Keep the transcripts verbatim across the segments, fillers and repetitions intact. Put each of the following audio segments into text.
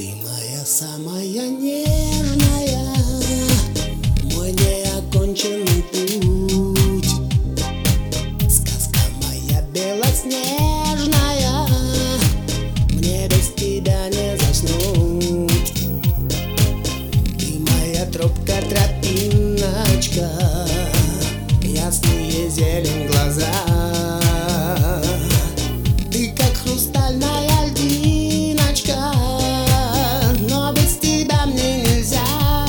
Ты моя самая нежная, мой неоконченный путь. Сказка моя белоснежная, мне без тебя не заснуть. Ты моя тропка, тропиночка, ясные зелень глаза. Ты как хрустальная льдиночка, но без тебя мне нельзя.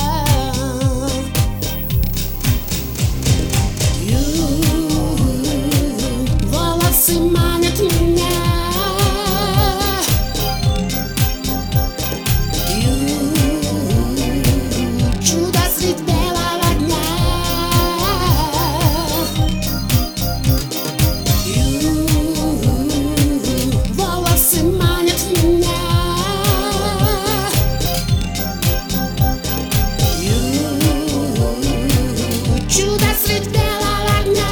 Ю, волосы манят меня. Ю, чудо средь белого дня. Ю, волосы манят меня. Чудо средь белого дня.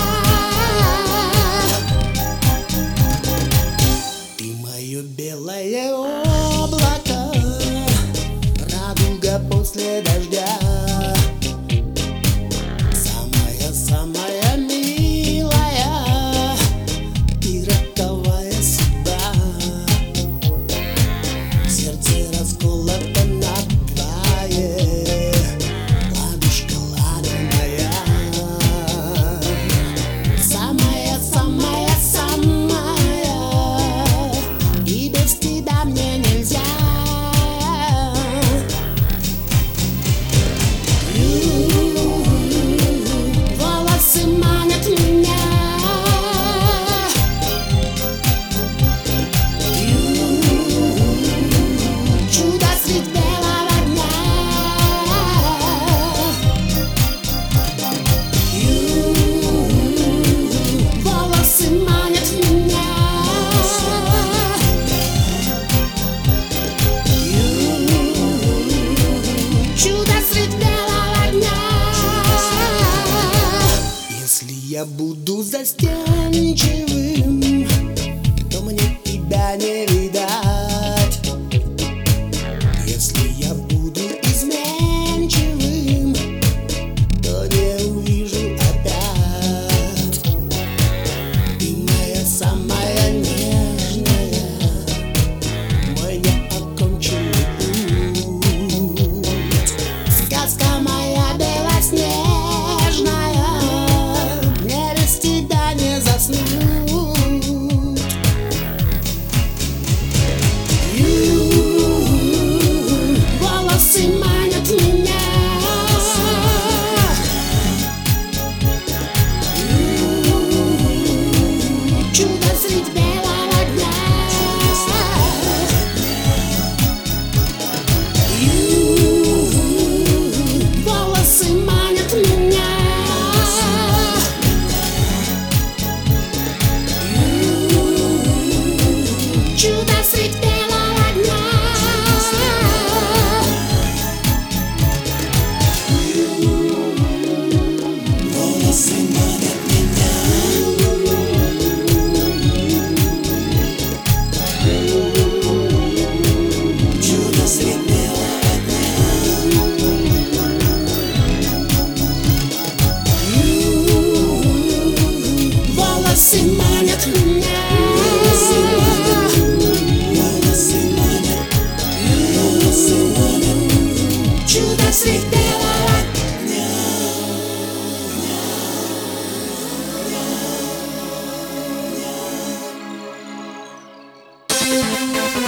Ты мое белое облако, радуга после дождя. Самая-самая милая и роковая судьба. Сердце расколото надвое, ладушка ладаная. Самая-самая-самая, и без тебя мне нельзя. Ю, волосы манят меня. Ю, чудо средь белого дня. Ю, волосы манят меня. Ю, чудо средь белого дня. Если я буду застенчивым, то мне тебя не видать. Если я буду изменчивым, то не увижу опять. Ты моя самая нежная, мой неоконченный путь. Сказка моя белоснежная, мне без тебя не заснуть. Ю, волосы манят меня. Ю, чудо средь белого дня. Ю, волосы манят меня. Ю, чудо средь белого дня. Волосы манят меня. Чудо средь белого дня. Волосы манят меня. Волосы манят. Волосы манят. Чудо средь белого